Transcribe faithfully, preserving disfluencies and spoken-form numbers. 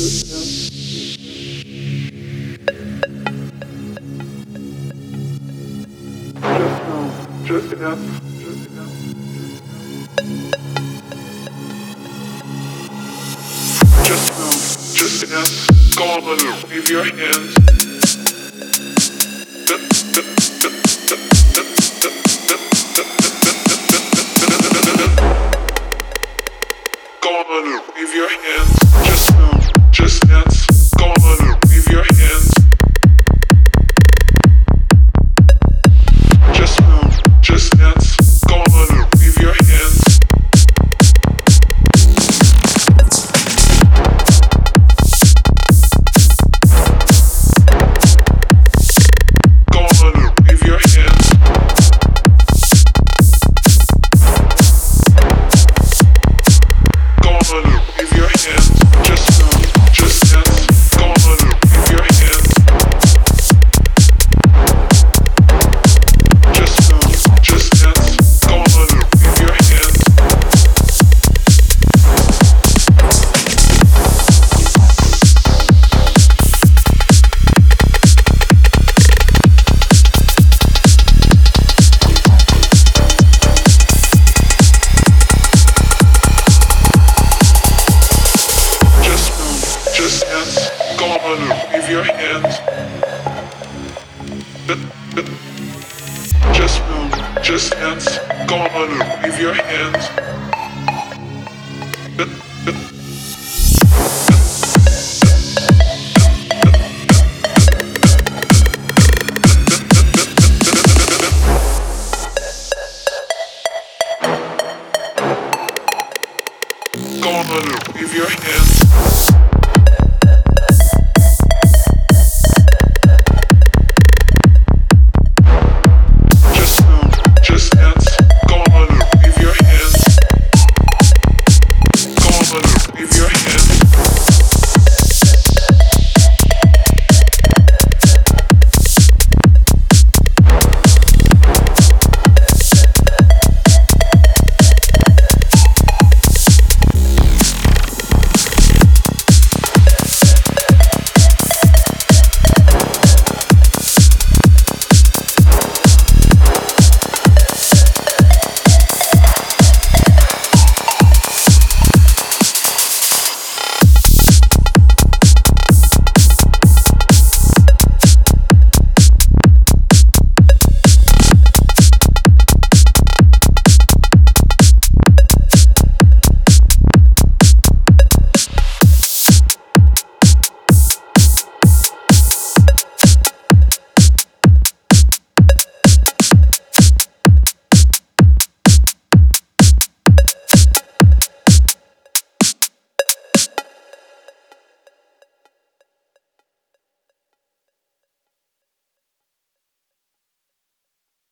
Just enough. Just enough. Just move. Just enough. Go on a loop. Leave your hands. Go on a loop. Leave your hands. Just move. Just dance. Go on a loop. Leave your hands. Just move. Just dance. Go on a loop. Leave your hands. Go on a loop. Leave your hands. Go on a loop. Leave your hands. Just move. Just dance. Go on a loop. Leave your hands. Just move. Just dance. Go on a loop. Leave your hands. Just move. Just dance. Go on a loop. Leave your hands. Just move. Just dance. Go on a loop. Leave your hands. Go on a loop. Leave your hands. Just move. Just dance. Go on a loop. Leave your hands. Go on a loop. Leave your hands.